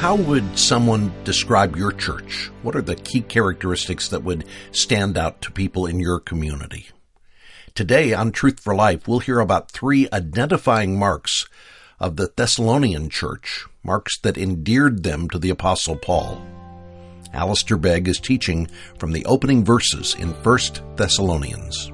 How would someone describe your church? What are the key characteristics that would stand out to people in your community? Today on Truth for Life, we'll hear about 3 identifying marks of the Thessalonian church, marks that endeared them to the Apostle Paul. Alistair Begg is teaching from the opening verses in 1 Thessalonians.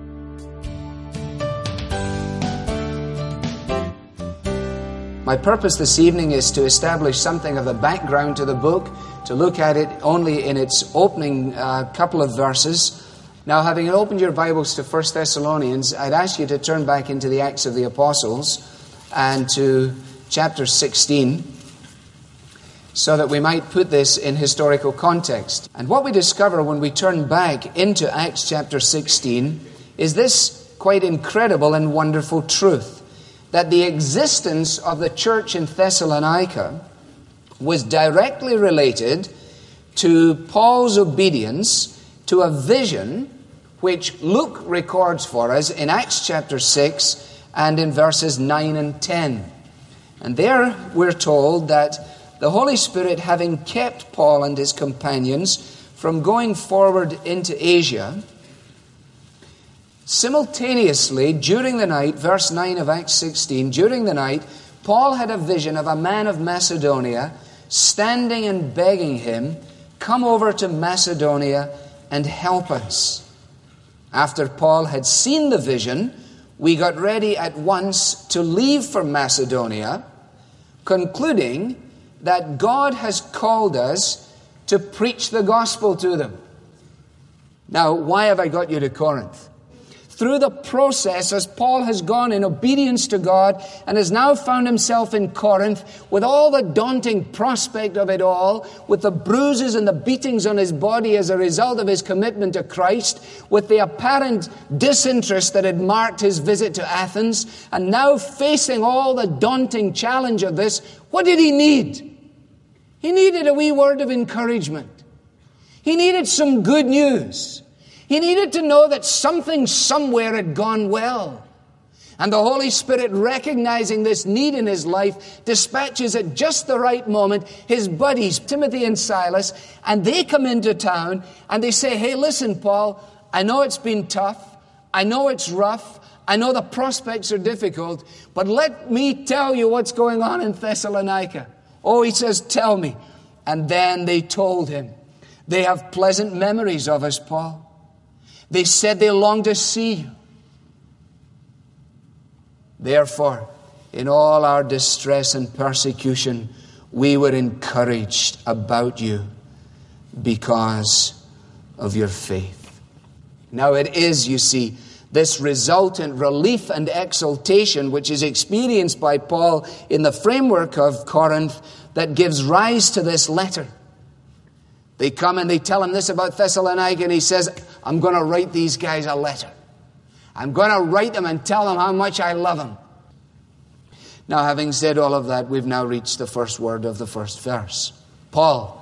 My purpose this evening is to establish something of a background to the book, to look at it only in its opening couple of verses. Now, having opened your Bibles to 1 Thessalonians, I'd ask you to turn back into the Acts of the Apostles and to chapter 16, so that we might put this in historical context. And what we discover when we turn back into Acts chapter 16 is this quite incredible and wonderful truth, that the existence of the church in Thessalonica was directly related to Paul's obedience to a vision which Luke records for us in Acts chapter 6 and in verses 9 and 10. And there we're told that the Holy Spirit, having kept Paul and his companions from going forward into Asia, simultaneously, during the night, verse 9 of Acts 16, during the night, Paul had a vision of a man of Macedonia standing and begging him, "Come over to Macedonia and help us." After Paul had seen the vision, we got ready at once to leave for Macedonia, concluding that God has called us to preach the gospel to them. Now, why have I got you to Corinth? Through the process, as Paul has gone in obedience to God and has now found himself in Corinth with all the daunting prospect of it all, with the bruises and the beatings on his body as a result of his commitment to Christ, with the apparent disinterest that had marked his visit to Athens, and now facing all the daunting challenge of this, what did he need? He needed a wee word of encouragement. He needed some good news. He needed to know that something somewhere had gone well. And the Holy Spirit, recognizing this need in his life, dispatches at just the right moment his buddies, Timothy and Silas, and they come into town and they say, "Hey, listen, Paul, I know it's been tough. I know it's rough. I know the prospects are difficult, but let me tell you what's going on in Thessalonica." Oh, he says, "Tell me." And then they told him. "They have pleasant memories of us, Paul. They said they long to see you. Therefore, in all our distress and persecution, we were encouraged about you because of your faith." Now it is, you see, this resultant relief and exultation which is experienced by Paul in the framework of Corinth that gives rise to this letter. They come and they tell him this about Thessalonica, and he says, "I'm going to write these guys a letter. I'm going to write them and tell them how much I love them." Now, having said all of that, we've now reached the first word of the first verse. Paul.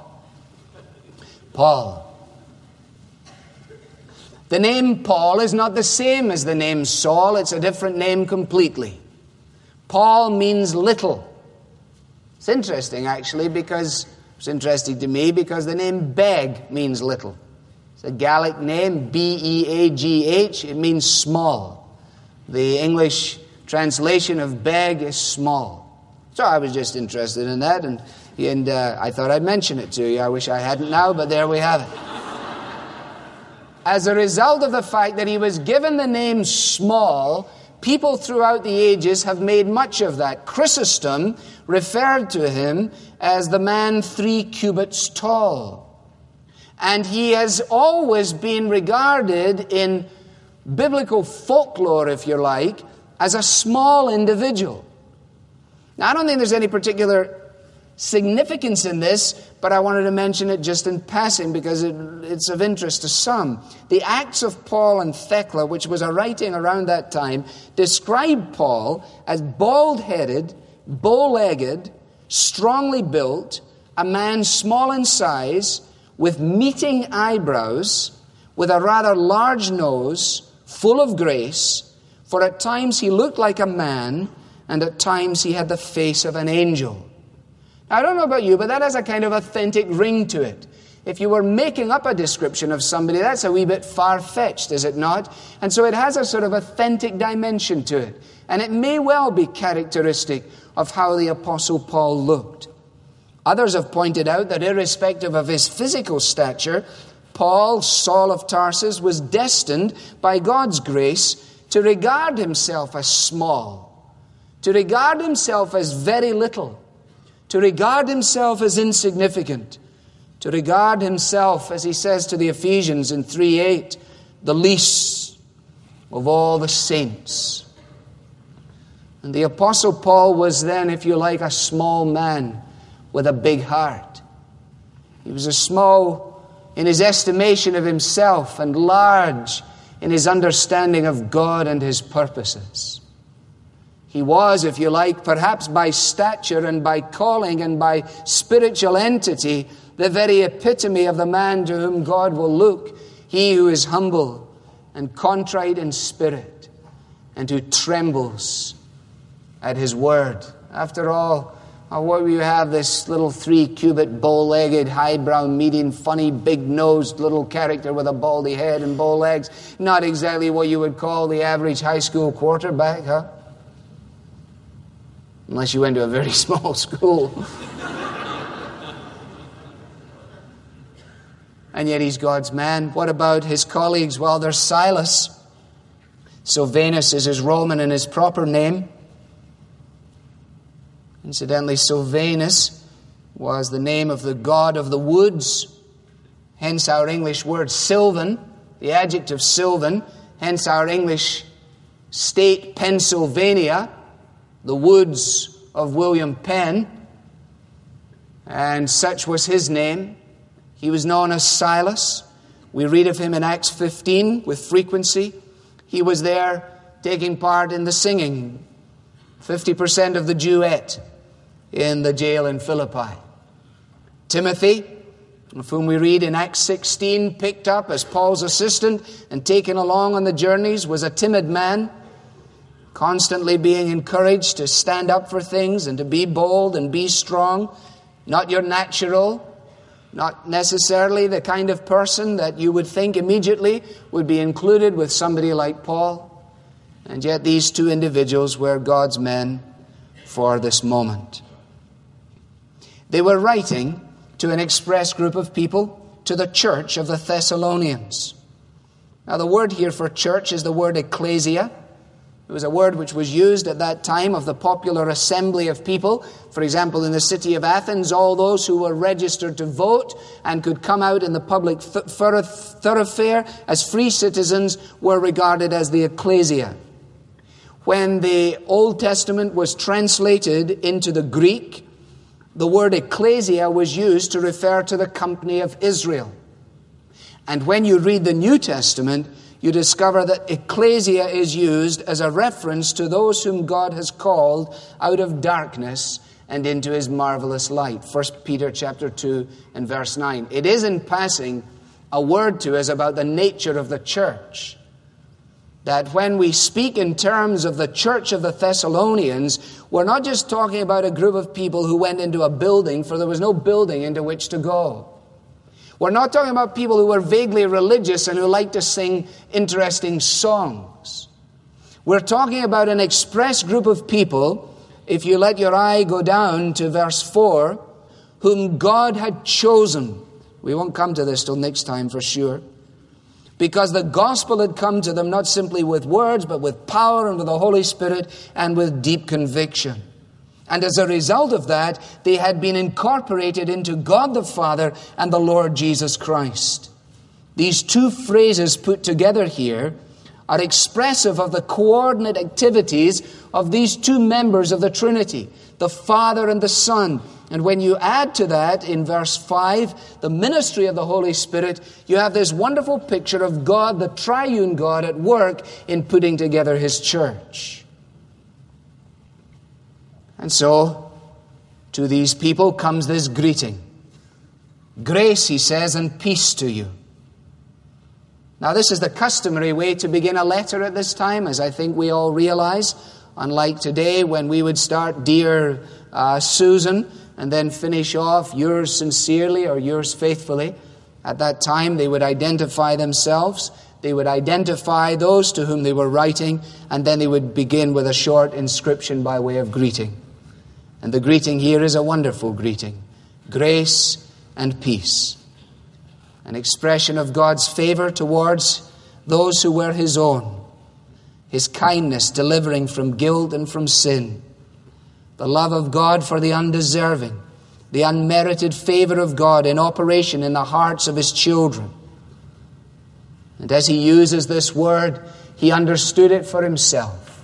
The name Paul is not the same as the name Saul. It's a different name completely. Paul means little. It's interesting, actually, because it's interesting to me because the name Beg means little. It's a Gallic name, B-E-A-G-H. It means small. The English translation of Beg is small. So I was just interested in that, and I thought I'd mention it to you. I wish I hadn't now, but there we have it. As a result of the fact that he was given the name small, people throughout the ages have made much of that. Chrysostom referred to him as the man 3 cubits tall. And he has always been regarded in biblical folklore, if you like, as a small individual. Now, I don't think there's any particular significance in this, but I wanted to mention it just in passing because it's of interest to some. The Acts of Paul and Thecla, which was a writing around that time, describe Paul as bald-headed, bow-legged, strongly built, a man small in size, with meeting eyebrows, with a rather large nose, full of grace, for at times he looked like a man, and at times he had the face of an angel. I don't know about you, but that has a kind of authentic ring to it. If you were making up a description of somebody, that's a wee bit far-fetched, is it not? And so it has a sort of authentic dimension to it. And it may well be characteristic of how the Apostle Paul looked. Others have pointed out that irrespective of his physical stature, Paul, Saul of Tarsus, was destined by God's grace to regard himself as small, to regard himself as very little, to regard himself as insignificant, to regard himself, as he says to the Ephesians in 3:8, the least of all the saints. And the Apostle Paul was then, if you like, a small man with a big heart. He was a small in his estimation of himself and large in his understanding of God and his purposes. He was, if you like, perhaps by stature and by calling and by spiritual entity, the very epitome of the man to whom God will look, he who is humble and contrite in spirit and who trembles at his word. After all, what will you have this little 3-cubit, bow-legged, highbrow, median, funny, big-nosed little character with a baldy head and bow legs? Not exactly what you would call the average high school quarterback, huh? Unless you went to a very small school. And yet he's God's man. What about his colleagues? Well, there's Silas. Silvanus is his Roman and his proper name. Incidentally, Silvanus was the name of the god of the woods. Hence our English word sylvan, the adjective sylvan. Hence our English state Pennsylvania, the woods of William Penn. And such was his name. He was known as Silas. We read of him in Acts 15 with frequency. He was there taking part in the singing, 50% of the duet in the jail in Philippi. Timothy, of whom we read in Acts 16, picked up as Paul's assistant and taken along on the journeys, was a timid man, constantly being encouraged to stand up for things and to be bold and be strong. Not your natural, not necessarily the kind of person that you would think immediately would be included with somebody like Paul. And yet these two individuals were God's men for this moment. They were writing to an express group of people, to the church of the Thessalonians. Now the word here for church is the word ecclesia. It was a word which was used at that time of the popular assembly of people. For example, in the city of Athens, all those who were registered to vote and could come out in the public thoroughfare as free citizens were regarded as the ecclesia. When the Old Testament was translated into the Greek, the word ecclesia was used to refer to the company of Israel. And when you read the New Testament, you discover that ecclesia is used as a reference to those whom God has called out of darkness and into his marvelous light. 1 Peter chapter 2 and verse 9. It is in passing a word to us about the nature of the church. That when we speak in terms of the church of the Thessalonians, we're not just talking about a group of people who went into a building, for there was no building into which to go. We're not talking about people who were vaguely religious and who like to sing interesting songs. We're talking about an express group of people, if you let your eye go down to verse 4, whom God had chosen. We won't come to this till next time for sure. Because the gospel had come to them not simply with words, but with power and with the Holy Spirit and with deep conviction. And as a result of that, they had been incorporated into God the Father and the Lord Jesus Christ. These two phrases put together here are expressive of the coordinate activities of these two members of the Trinity, the Father and the Son. And when you add to that, in verse 5, the ministry of the Holy Spirit, you have this wonderful picture of God, the triune God, at work in putting together his church. And so, to these people comes this greeting. Grace, he says, and peace to you. Now, this is the customary way to begin a letter at this time, as I think we all realize. Unlike today, when we would start, Dear Susan, and then finish off, yours sincerely or yours faithfully. At that time, they would identify themselves. They would identify those to whom they were writing, and then they would begin with a short inscription by way of greeting. And the greeting here is a wonderful greeting. Grace and peace. An expression of God's favor towards those who were His own. His kindness delivering from guilt and from sin. The love of God for the undeserving. The unmerited favor of God in operation in the hearts of His children. And as he uses this word, he understood it for himself.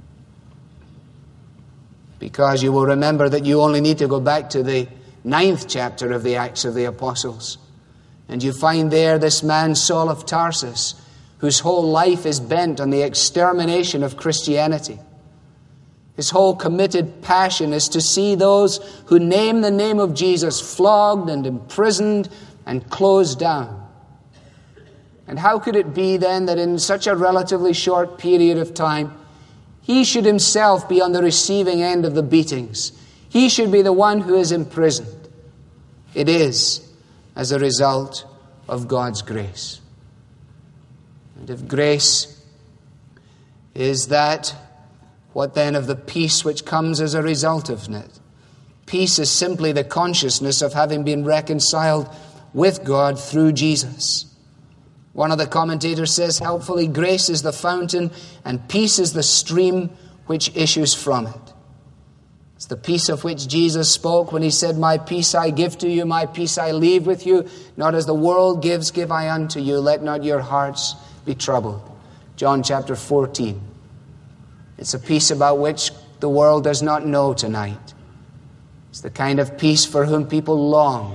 Because you will remember that you only need to go back to the 9th chapter of the Acts of the Apostles. And you find there this man, Saul of Tarsus, whose whole life is bent on the extermination of Christianity. His whole committed passion is to see those who name the name of Jesus flogged and imprisoned and closed down. And how could it be then that in such a relatively short period of time, he should himself be on the receiving end of the beatings? He should be the one who is imprisoned. It is as a result of God's grace. And if grace is that, what then of the peace which comes as a result of it? Peace is simply the consciousness of having been reconciled with God through Jesus. One of the commentators says helpfully, grace is the fountain and peace is the stream which issues from it. It's the peace of which Jesus spoke when he said, "My peace I give to you, my peace I leave with you. Not as the world gives, give I unto you. Let not your hearts be troubled." John chapter 14. It's a peace about which the world does not know tonight. It's the kind of peace for whom people long.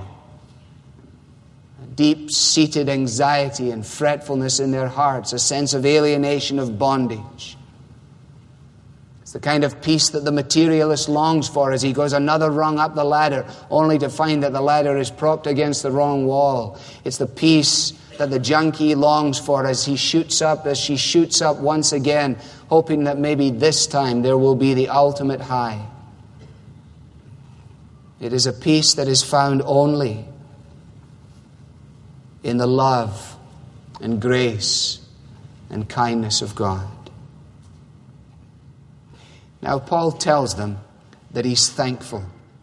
Deep-seated anxiety and fretfulness in their hearts, a sense of alienation, of bondage. It's the kind of peace that the materialist longs for as he goes another rung up the ladder, only to find that the ladder is propped against the wrong wall. It's the peace that the junkie longs for as she shoots up once again, hoping that maybe this time there will be the ultimate high. It is a peace that is found only in the love and grace and kindness of God. Now Paul tells them that he's thankful.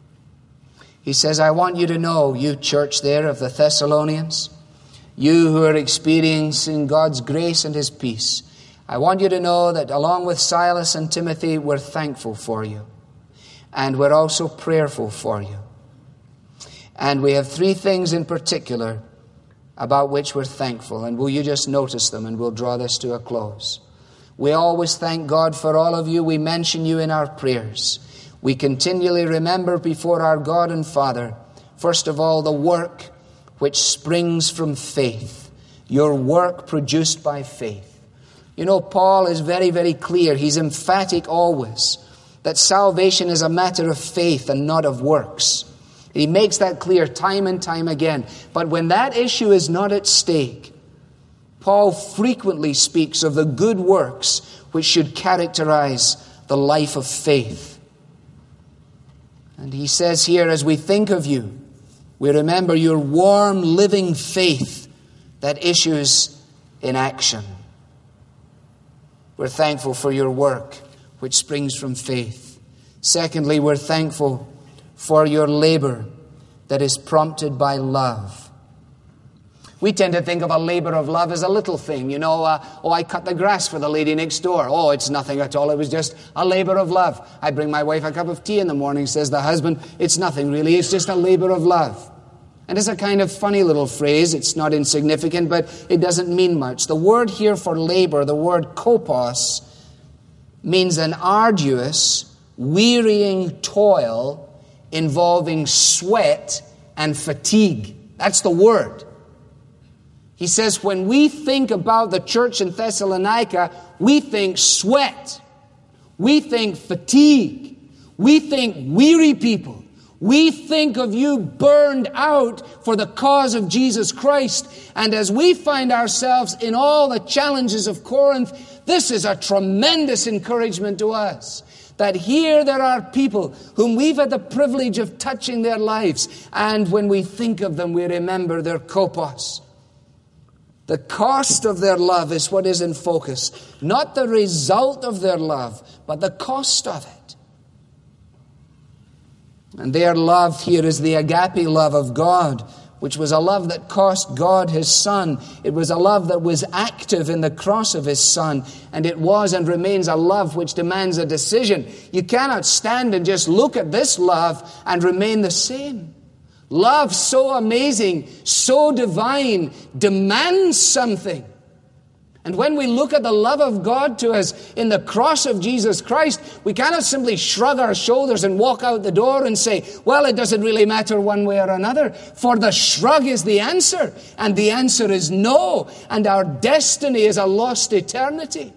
He says, I want you to know, you church there of the Thessalonians, you who are experiencing God's grace and His peace, I want you to know that along with Silas and Timothy, we're thankful for you. And we're also prayerful for you. And we have 3 things in particular about which we're thankful. And will you just notice them, and we'll draw this to a close. We always thank God for all of you. We mention you in our prayers. We continually remember before our God and Father, first of all, the work which springs from faith. Your work produced by faith. You know, Paul is very, very clear. He's emphatic always that salvation is a matter of faith and not of works. He makes that clear time and time again. But when that issue is not at stake, Paul frequently speaks of the good works which should characterize the life of faith. And he says here, as we think of you, we remember your warm, living faith that issues in action. We're thankful for your work which springs from faith. Secondly, we're thankful for your labor that is prompted by love. We tend to think of a labor of love as a little thing. You know, I cut the grass for the lady next door. Oh, it's nothing at all. It was just a labor of love. I bring my wife a cup of tea in the morning, says the husband. It's nothing really. It's just a labor of love. And it's a kind of funny little phrase. It's not insignificant, but it doesn't mean much. The word here for labor, the word kopos, means an arduous, wearying toil involving sweat and fatigue. That's the word. He says when we think about the church in Thessalonica, we think sweat. We think fatigue. We think weary people. We think of you burned out for the cause of Jesus Christ. And as we find ourselves in all the challenges of Corinth, this is a tremendous encouragement to us. that here there are people whom we've had the privilege of touching their lives, and when we think of them, we remember their kopos. The cost of their love is what is in focus. Not the result of their love, but the cost of it. And their love here is the agape love of God, which was a love that cost God His Son. It was a love that was active in the cross of His Son. And it was and remains a love which demands a decision. You cannot stand and just look at this love and remain the same. Love so amazing, so divine, demands something. And when we look at the love of God to us in the cross of Jesus Christ, we cannot simply shrug our shoulders and walk out the door and say, well, it doesn't really matter one way or another. For the shrug is the answer, and the answer is no, and our destiny is a lost eternity.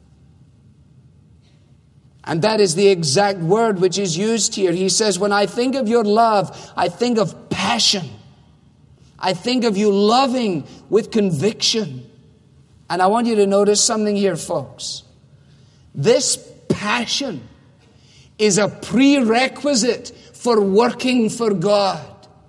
And that is the exact word which is used here. He says, when I think of your love, I think of passion. I think of you loving with conviction. And I want you to notice something here, folks. This passion is a prerequisite for working for God.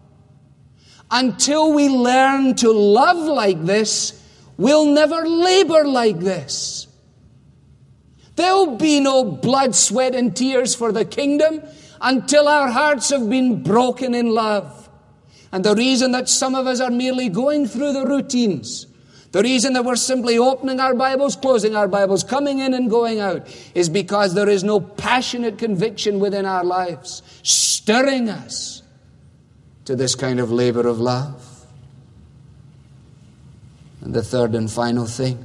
Until we learn to love like this, we'll never labor like this. There'll be no blood, sweat, and tears for the kingdom until our hearts have been broken in love. And the reason that some of us are merely going through the routines, the reason that we're simply opening our Bibles, closing our Bibles, coming in and going out, is because there is no passionate conviction within our lives, stirring us to this kind of labor of love. And the third and final thing,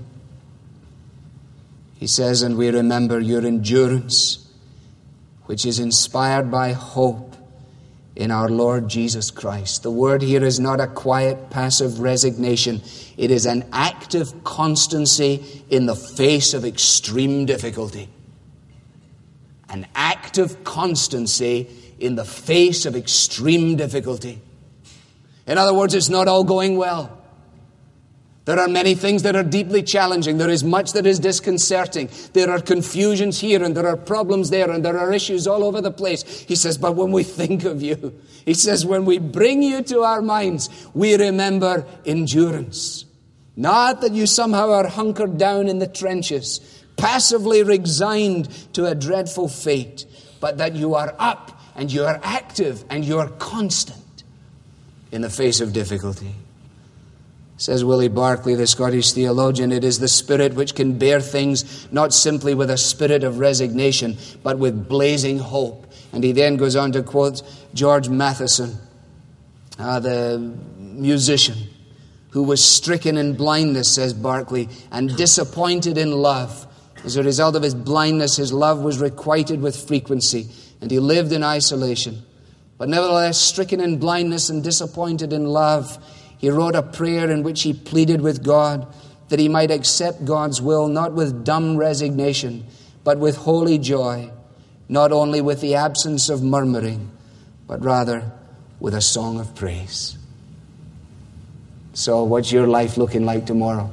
he says, and we remember your endurance, which is inspired by hope in our Lord Jesus Christ. The word here is not a quiet, passive resignation. It is an active constancy in the face of extreme difficulty. An active constancy in the face of extreme difficulty. In other words, it's not all going well. There are many things that are deeply challenging. There is much that is disconcerting. There are confusions here and there are problems there and there are issues all over the place. He says, but when we think of you, he says, when we bring you to our minds, we remember endurance. Not that you somehow are hunkered down in the trenches, passively resigned to a dreadful fate, but that you are up and you are active and you are constant in the face of difficulty. Says Willie Barclay, the Scottish theologian, it is the Spirit which can bear things not simply with a spirit of resignation, but with blazing hope. And he then goes on to quote George Matheson, the musician, who was stricken in blindness, says Barclay, and disappointed in love. As a result of his blindness, his love was requited with frequency, and he lived in isolation. But nevertheless, stricken in blindness and disappointed in love, he wrote a prayer in which he pleaded with God that he might accept God's will, not with dumb resignation, but with holy joy, not only with the absence of murmuring, but rather with a song of praise. So what's your life looking like tomorrow?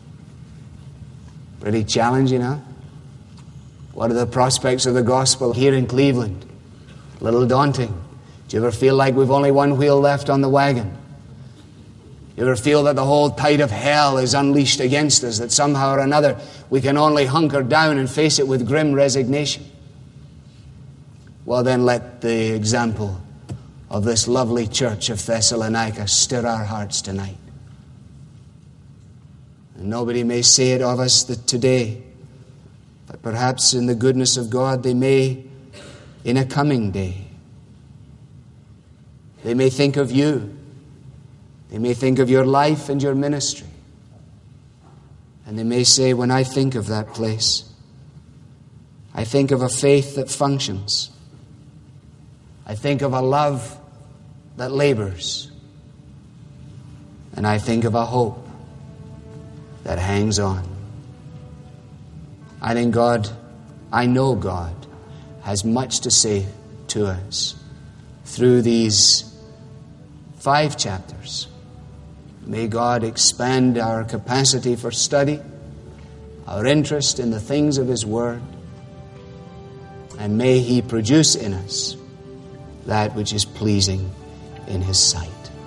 Pretty challenging, huh? What are the prospects of the gospel here in Cleveland? A little daunting. Do you ever feel like we've only one wheel left on the wagon? You ever feel that the whole tide of hell is unleashed against us, that somehow or another we can only hunker down and face it with grim resignation? Well, then let the example of this lovely church of Thessalonica stir our hearts tonight. And nobody may say it of us today, but perhaps in the goodness of God they may in a coming day. They may think of you. They may think of your life and your ministry. And they may say, when I think of that place, I think of a faith that functions. I think of a love that labors. And I think of a hope that hangs on. I think God, I know God has much to say to us through these 5 chapters. May God expand our capacity for study, our interest in the things of His Word. and may He produce in us that which is pleasing in His sight.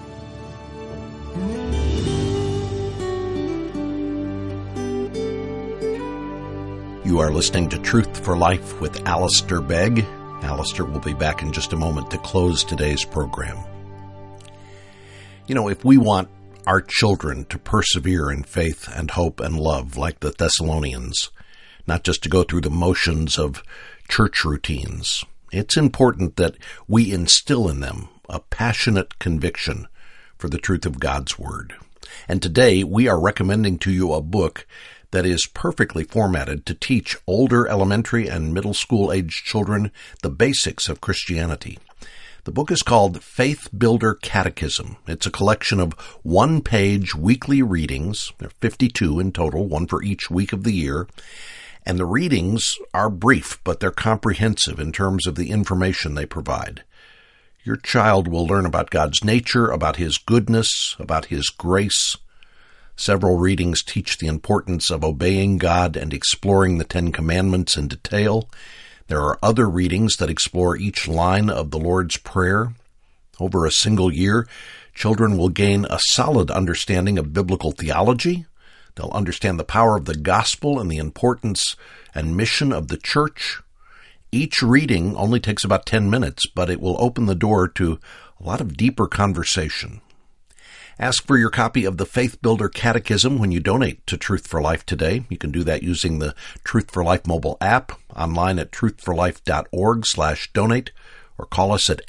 You are listening to Truth for Life with Alistair Begg. Alistair will be back in just a moment to close today's program. You know, if we want our children to persevere in faith and hope and love like the Thessalonians, not just to go through the motions of church routines, it's important that we instill in them a passionate conviction for the truth of God's Word. And today we are recommending to you a book that is perfectly formatted to teach older elementary and middle school age children the basics of Christianity. The book is called Faith Builder Catechism. It's a collection of one-page weekly readings. There are 52 in total, one for each week of the year. And the readings are brief, but they're comprehensive in terms of the information they provide. Your child will learn about God's nature, about His goodness, about His grace. Several readings teach the importance of obeying God and exploring the Ten Commandments in detail. There are other readings that explore each line of the Lord's Prayer. Over a single year, children will gain a solid understanding of biblical theology. They'll understand the power of the gospel and the importance and mission of the church. Each reading only takes about 10 minutes, but it will open the door to a lot of deeper conversation. Ask for your copy of the Faith Builder Catechism when you donate to Truth for Life today. You can do that using the Truth for Life mobile app, online at truthforlife.org/donate, or call us at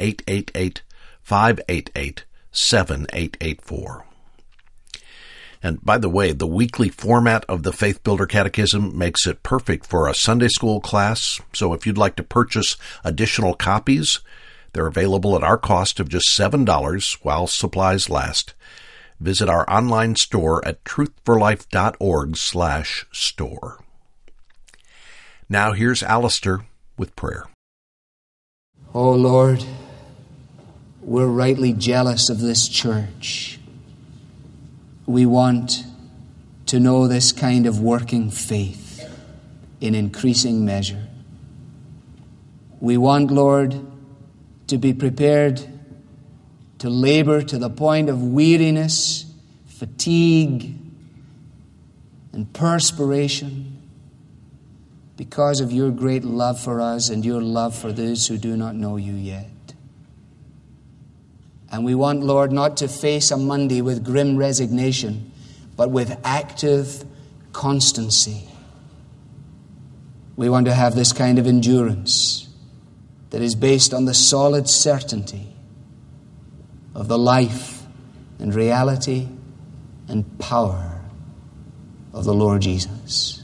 888-588-7884. And by the way, the weekly format of the Faith Builder Catechism makes it perfect for a Sunday school class. So if you'd like to purchase additional copies, they're available at our cost of just $7 while supplies last. Visit our online store at truthforlife.org/store. Now here's Alistair with prayer. Oh Lord, we're rightly jealous of this church. We want to know this kind of working faith in increasing measure. We want, Lord, to be prepared to labor to the point of weariness, fatigue, and perspiration because of your great love for us and your love for those who do not know you yet. And we want, Lord, not to face a Monday with grim resignation, but with active constancy. We want to have this kind of endurance that is based on the solid certainty of the life and reality and power of the Lord Jesus.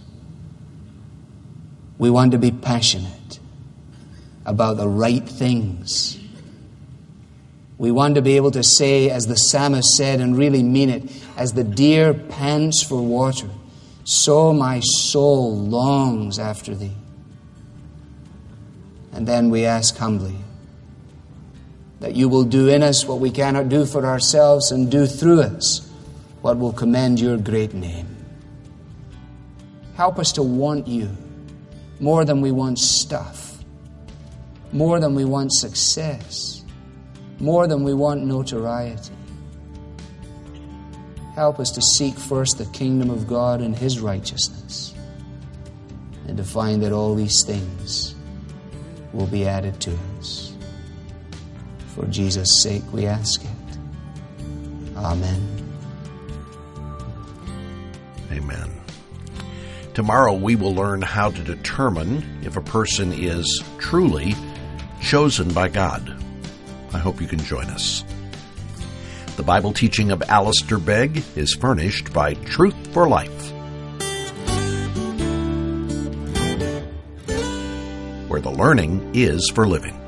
We want to be passionate about the right things. We want to be able to say, as the psalmist said, and really mean it, as the deer pants for water, so my soul longs after thee. And then we ask humbly that you will do in us what we cannot do for ourselves and do through us what will commend your great name. Help us to want you more than we want stuff, more than we want success, more than we want notoriety. Help us to seek first the kingdom of God and His righteousness, and to find that all these things will be added to us. For Jesus' sake we ask it. Amen. Amen. Tomorrow we will learn how to determine if a person is truly chosen by God. I hope you can join us. The Bible teaching of Alistair Begg is furnished by Truth for Life, where the learning is for living.